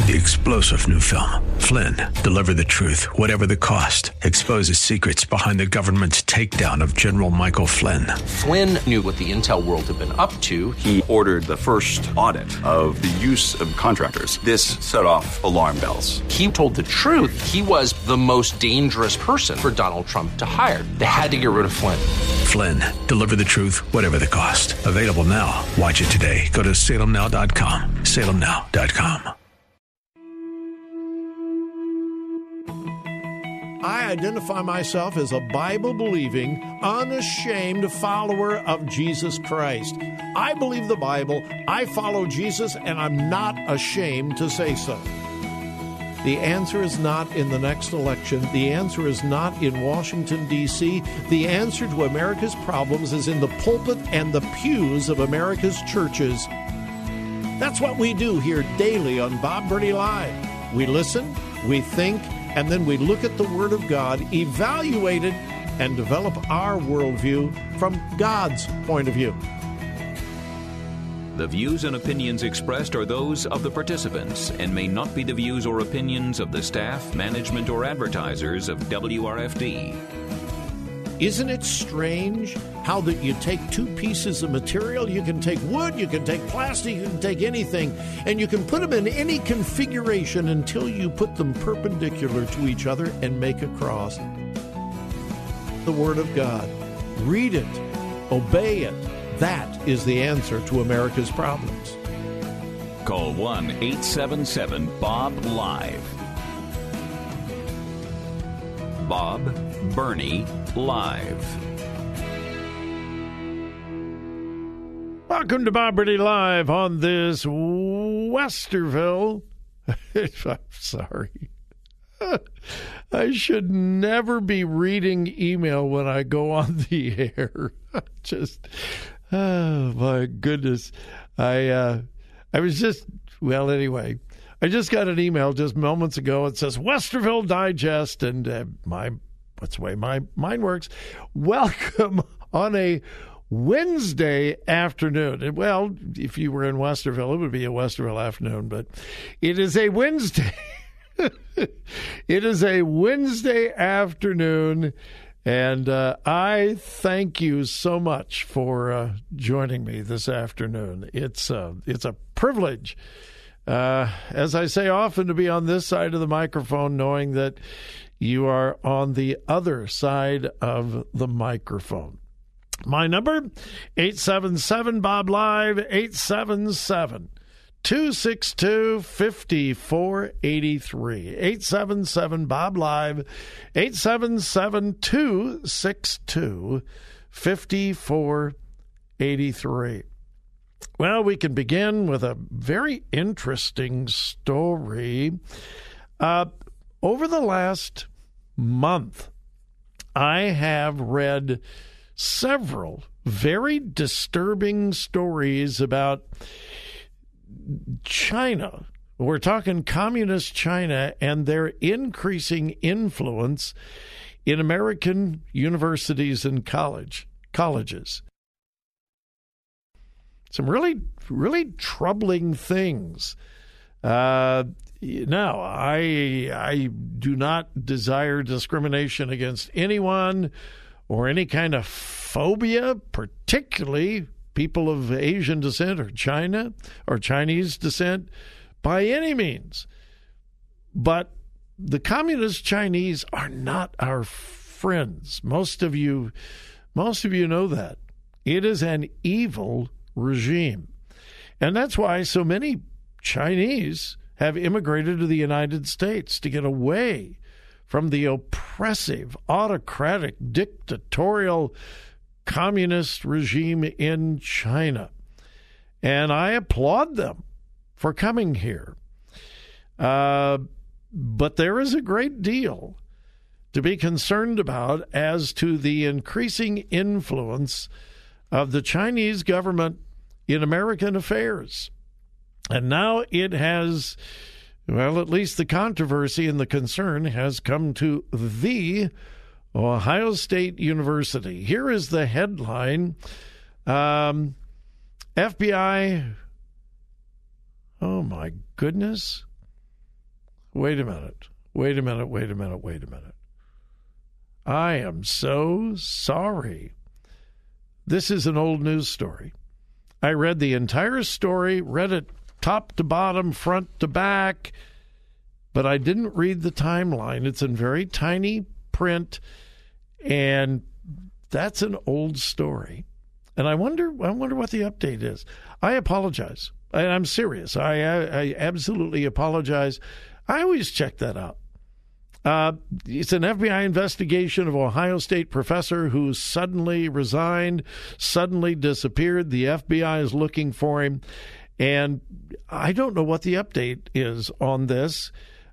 The explosive new film, Flynn, deliver the truth, whatever the cost, exposes secrets behind the government's takedown of General Michael Flynn. Flynn knew what the intel world had been up to. He ordered the first audit of the use of contractors. This set off alarm bells. He told the truth. He was the most dangerous person for Donald Trump to hire. They had to get rid of Flynn. Flynn, deliver the truth, whatever the cost. Available now. Watch it today. Go to salemnow.com. salemnow.com. I identify myself as a Bible-believing, unashamed follower of Jesus Christ. I believe the Bible, I follow Jesus, and I'm not ashamed to say so. The answer is not in the next election. The answer is not in Washington, D.C. The answer to America's problems is in the pulpit and the pews of America's churches. That's what we do here daily on Bob Burney Live. We listen, we think, and then we look at the Word of God, evaluate it, and develop our worldview from God's point of view. The views and opinions expressed are those of the participants and may not be the views or opinions of the staff, management, or advertisers of WRFD. Isn't it strange how that you take two pieces of material, you can take wood, you can take plastic, you can take anything, and you can put them in any configuration until you put them perpendicular to each other and make a cross. The Word of God. Read it. Obey it. That is the answer to America's problems. Call 1-877-BOB-LIVE. Bob Burney Live. Welcome to Bob Burney Live on this Westerville. I'm sorry. I should never be reading email when I go on the air. Oh my goodness. I was just, well, anyway, I just got an email just moments ago. It says Westerville Digest, and that's the way my mind works. Welcome on a Wednesday afternoon. Well, if you were in Westerville, it would be a Westerville afternoon, but it is a Wednesday. It is a Wednesday afternoon, and I thank you so much for joining me this afternoon. It's a privilege, as I say often, to be on this side of the microphone, knowing that you are on the other side of the microphone. My number, 877-BOB-LIVE, 877-262-5483. 877-BOB-LIVE, 877-262-5483. Well, we can begin with a very interesting story. Over the last month, I have read several very disturbing stories about China. We're talking communist China and their increasing influence in American universities and colleges. Some really, really troubling things. Now, I do not desire discrimination against anyone or any kind of phobia, particularly people of Asian descent or China or Chinese descent, by any means. But the communist Chinese are not our friends. Most of you know that. It is an evil regime. And that's why so many Chinese have immigrated to the United States to get away from the oppressive, autocratic, dictatorial, communist regime in China. And I applaud them for coming here. But there is a great deal to be concerned about as to the increasing influence of the Chinese government in American affairs. And now it has, well, at least the controversy and the concern has come to the Ohio State University. Here is the headline. FBI, oh my goodness. Wait a minute. I am so sorry. This is an old news story. I read the entire story, read it top to bottom, front to back, but I didn't read the timeline. It's in very tiny print, and that's an old story. And I wonder what the update is. I apologize. I'm serious. I absolutely apologize. I always check that out. It's an FBI investigation of Ohio State professor who suddenly resigned, suddenly disappeared. The FBI is looking for him. And I don't know what the update is on this.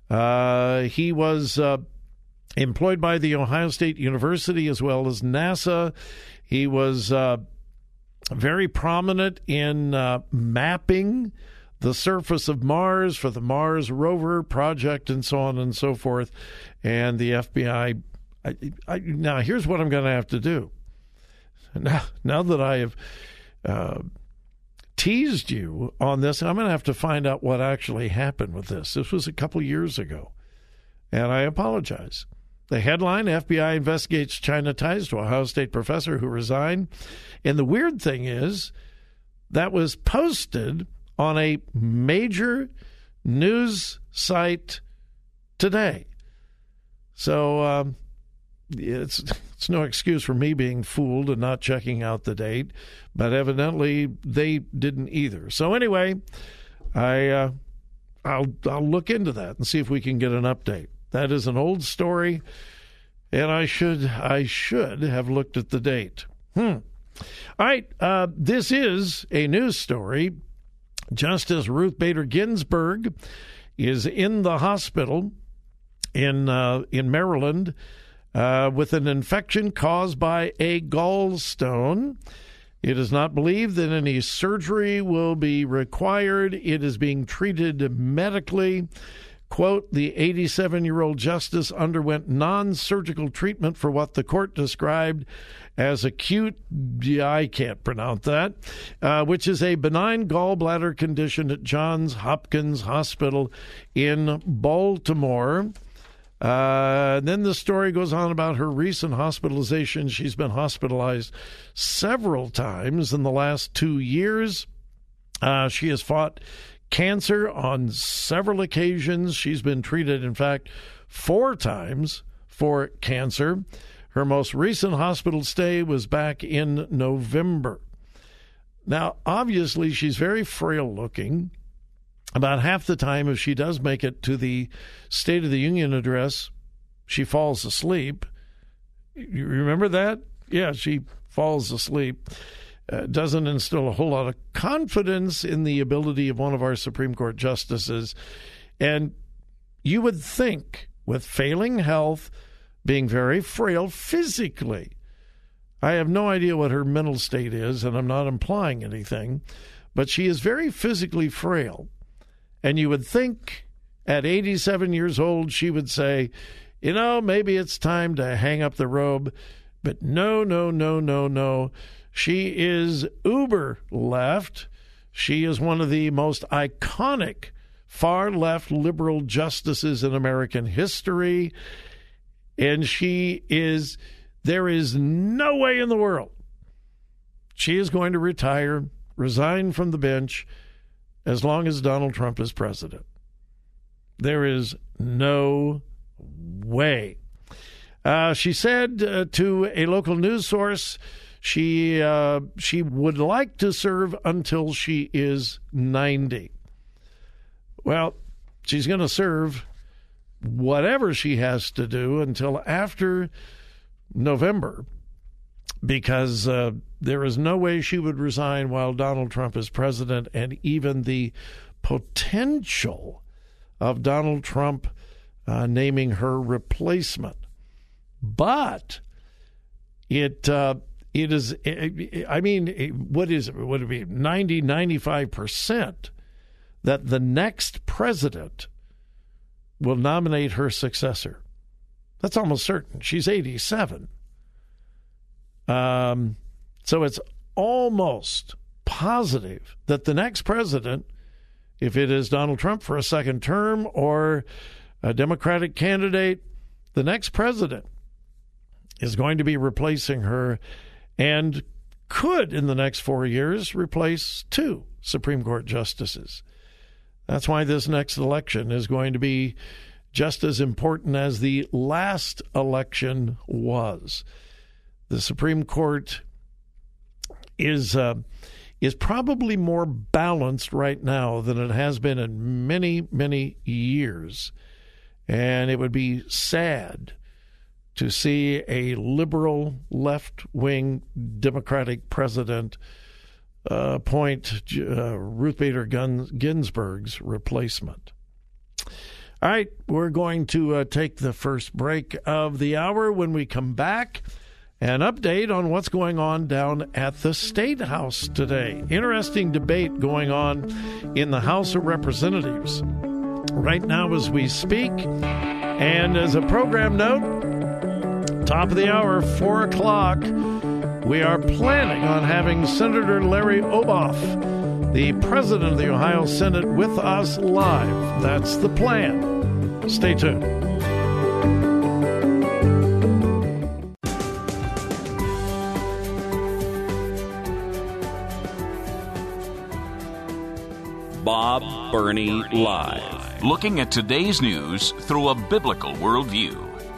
He was employed by the Ohio State University as well as NASA. He was very prominent in mapping the surface of Mars for the Mars rover project and so on and so forth. And the FBI, now here's what I'm going to have to do. Now that I have teased you on this, I'm going to have to find out what actually happened with this. This was a couple years ago, and I apologize. The headline, FBI investigates China ties to Ohio State professor who resigned. And the weird thing is that was posted on a major news site today. So it's no excuse for me being fooled and not checking out the date, but evidently they didn't either. So anyway, I'll look into that and see if we can get an update. That is an old story, and I should have looked at the date. All right, this is a news story. Justice Ruth Bader Ginsburg is in the hospital in Maryland with an infection caused by a gallstone. It is not believed that any surgery will be required. It is being treated medically. Quote, the 87-year-old justice underwent non-surgical treatment for what the court described as acute, I can't pronounce that, which is a benign gallbladder condition at Johns Hopkins Hospital in Baltimore. Then the story goes on about her recent hospitalization. She's been hospitalized several times in the last 2 years. She has fought cancer on several occasions. She's been treated, in fact, 4 times for cancer. Her most recent hospital stay was back in November. Now, obviously, she's very frail looking. About half the time, if she does make it to the State of the Union address, she falls asleep. You remember that? Yeah, she falls asleep. Doesn't instill a whole lot of confidence in the ability of one of our Supreme Court justices. And you would think, with failing health, being very frail physically, I have no idea what her mental state is, and I'm not implying anything, but she is very physically frail. And you would think at 87 years old, she would say, maybe it's time to hang up the robe. But no. She is uber left. She is one of the most iconic far-left liberal justices in American history. And there is no way in the world she is going to retire, resign from the bench, as long as Donald Trump is president. There is no way. She said to a local news source she would like to serve until she is 90. Well, she's going to serve whatever she has to do until after November, because there is no way she would resign while Donald Trump is president, and even the potential of Donald Trump naming her replacement. But it is, I mean, what is it? Would it be 95% that the next president will nominate her successor? That's almost certain. She's 87. So it's almost positive that the next president, if it is Donald Trump for a second term or a Democratic candidate, the next president is going to be replacing her and could, in the next 4 years, replace 2 Supreme Court justices. That's why this next election is going to be just as important as the last election was. The Supreme Court is probably more balanced right now than it has been in many, many years. And it would be sad to see a liberal, left-wing Democratic president appoint Ruth Bader Ginsburg's replacement. All right, we're going to take the first break of the hour. When we come back, an update on what's going on down at the State House today. Interesting debate going on in the House of Representatives right now as we speak. And as a program note, top of the hour, 4 o'clock, we are planning on having Senator Larry Obhof, the president of the Ohio Senate, with us live. That's the plan. Stay tuned. Bob Burney Live. Looking at today's news through a biblical worldview.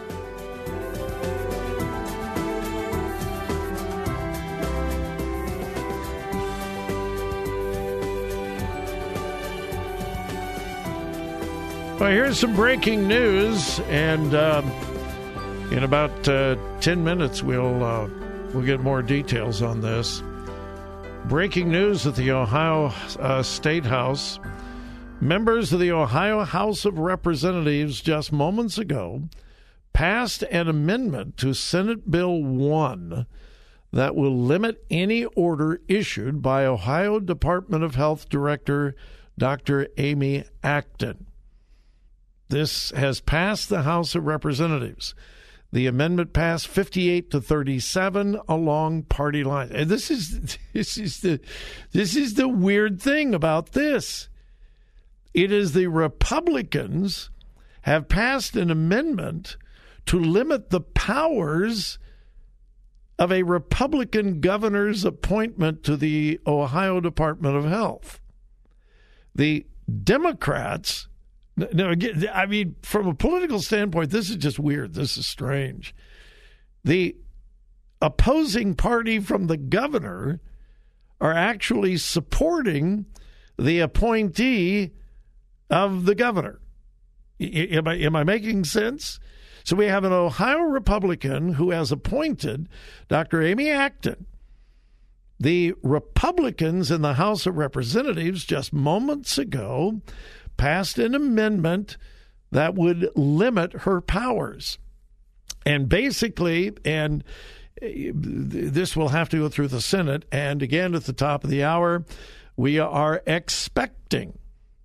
Well, here's some breaking news, and in about 10 minutes we'll get more details on this. Breaking news at the Ohio State House. Members of the Ohio House of Representatives just moments ago passed an amendment to Senate Bill 1 that will limit any order issued by Ohio Department of Health Director Dr. Amy Acton. This has passed the House of Representatives. The amendment passed 58-37 along party lines. And this is the weird thing about this. It is the Republicans have passed an amendment to limit the powers of a Republican governor's appointment to the Ohio Department of Health. The Democrats, no, I mean, from a political standpoint, this is just weird. This is strange. The opposing party from the governor are actually supporting the appointee of the governor. Am I making sense? So we have an Ohio Republican who has appointed Dr. Amy Acton. The Republicans in the House of Representatives just moments ago passed an amendment that would limit her powers. And basically, and this will have to go through the Senate, and again at the top of the hour, we're expecting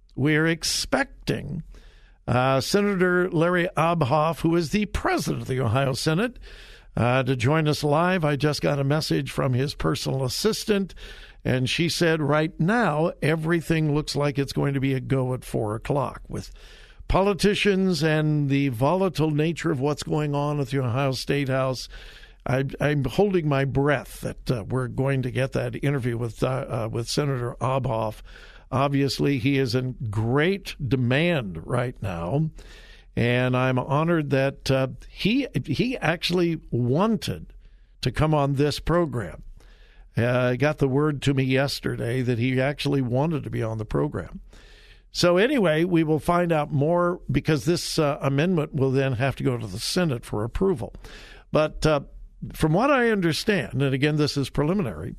Senator Larry Obhof, who is the president of the Ohio Senate, to join us live. I just got a message from his personal assistant, and she said right now everything looks like it's going to be a go at 4 o'clock. With politicians and the volatile nature of what's going on at the Ohio State House, I'm holding my breath that we're going to get that interview with Senator Obhof. Obviously, he is in great demand right now, and I'm honored that he actually wanted to come on this program. I got the word to me yesterday that he actually wanted to be on the program. So anyway, we will find out more because this amendment will then have to go to the Senate for approval. But from what I understand, and again, this is preliminary,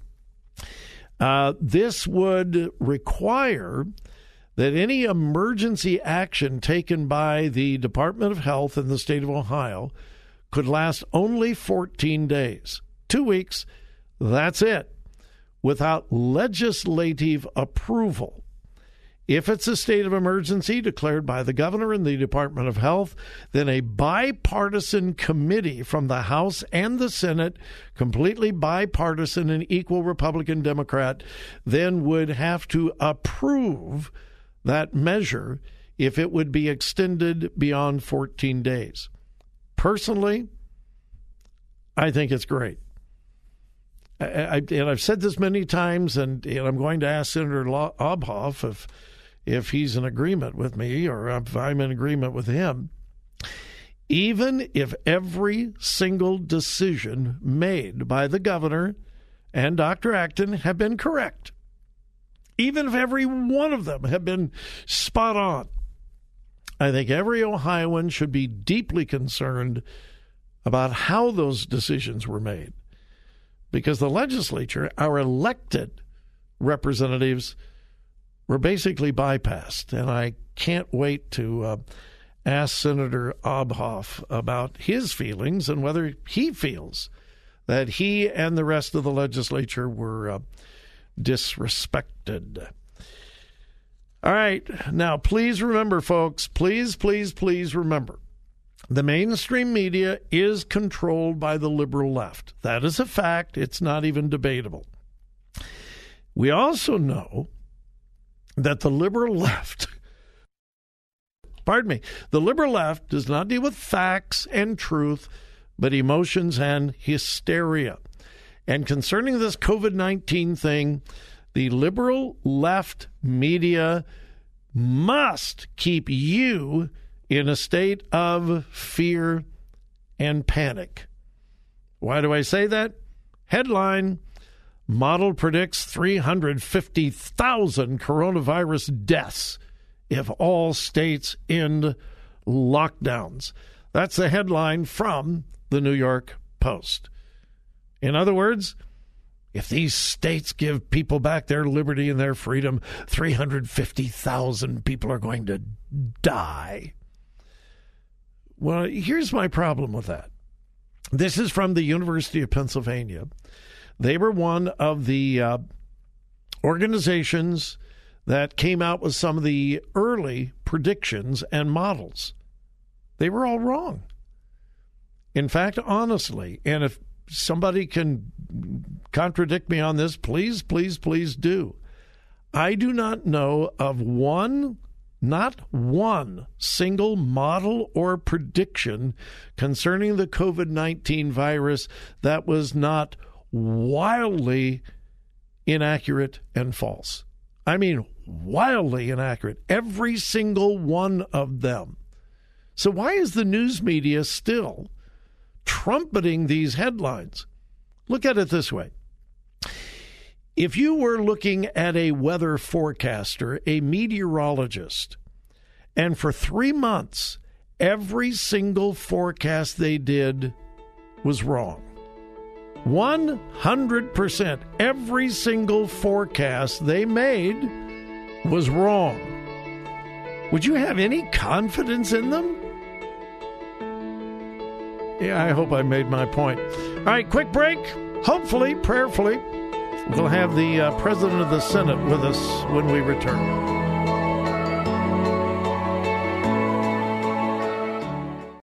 this would require that any emergency action taken by the Department of Health in the state of Ohio could last only 14 days, 2 weeks. That's it, without legislative approval. If it's a state of emergency declared by the governor and the Department of Health, then a bipartisan committee from the House and the Senate, completely bipartisan and equal Republican-Democrat, then would have to approve that measure if it would be extended beyond 14 days. Personally, I think it's great. And I've said this many times, and I'm going to ask Senator Obhoff if he's in agreement with me or if I'm in agreement with him. Even if every single decision made by the governor and Dr. Acton have been correct, even if every one of them have been spot on, I think every Ohioan should be deeply concerned about how those decisions were made. Because the legislature, our elected representatives, were basically bypassed. And I can't wait to ask Senator Obhoff about his feelings and whether he feels that he and the rest of the legislature were disrespected. All right. Now, please remember, folks, please remember, the mainstream media is controlled by the liberal left. That is a fact. It's not even debatable. We also know that the liberal left, the liberal left does not deal with facts and truth, but emotions and hysteria. And concerning this COVID-19 thing, the liberal left media must keep you in a state of fear and panic. Why do I say that? Headline, model predicts 350,000 coronavirus deaths if all states end lockdowns. That's the headline from the New York Post. In other words, if these states give people back their liberty and their freedom, 350,000 people are going to die. Well, here's my problem with that. This is from the University of Pennsylvania. They were one of the organizations that came out with some of the early predictions and models. They were all wrong. In fact, honestly, and if somebody can contradict me on this, please do. I do not know of not one single model or prediction concerning the COVID-19 virus that was not wildly inaccurate and false. I mean, wildly inaccurate. Every single one of them. So why is the news media still trumpeting these headlines? Look at it this way. If you were looking at a weather forecaster, a meteorologist, and for 3 months, every single forecast they did was wrong. 100%. Every single forecast they made was wrong. Would you have any confidence in them? Yeah, I hope I made my point. All right, quick break. Hopefully, prayerfully, we'll have the President of the Senate with us when we return.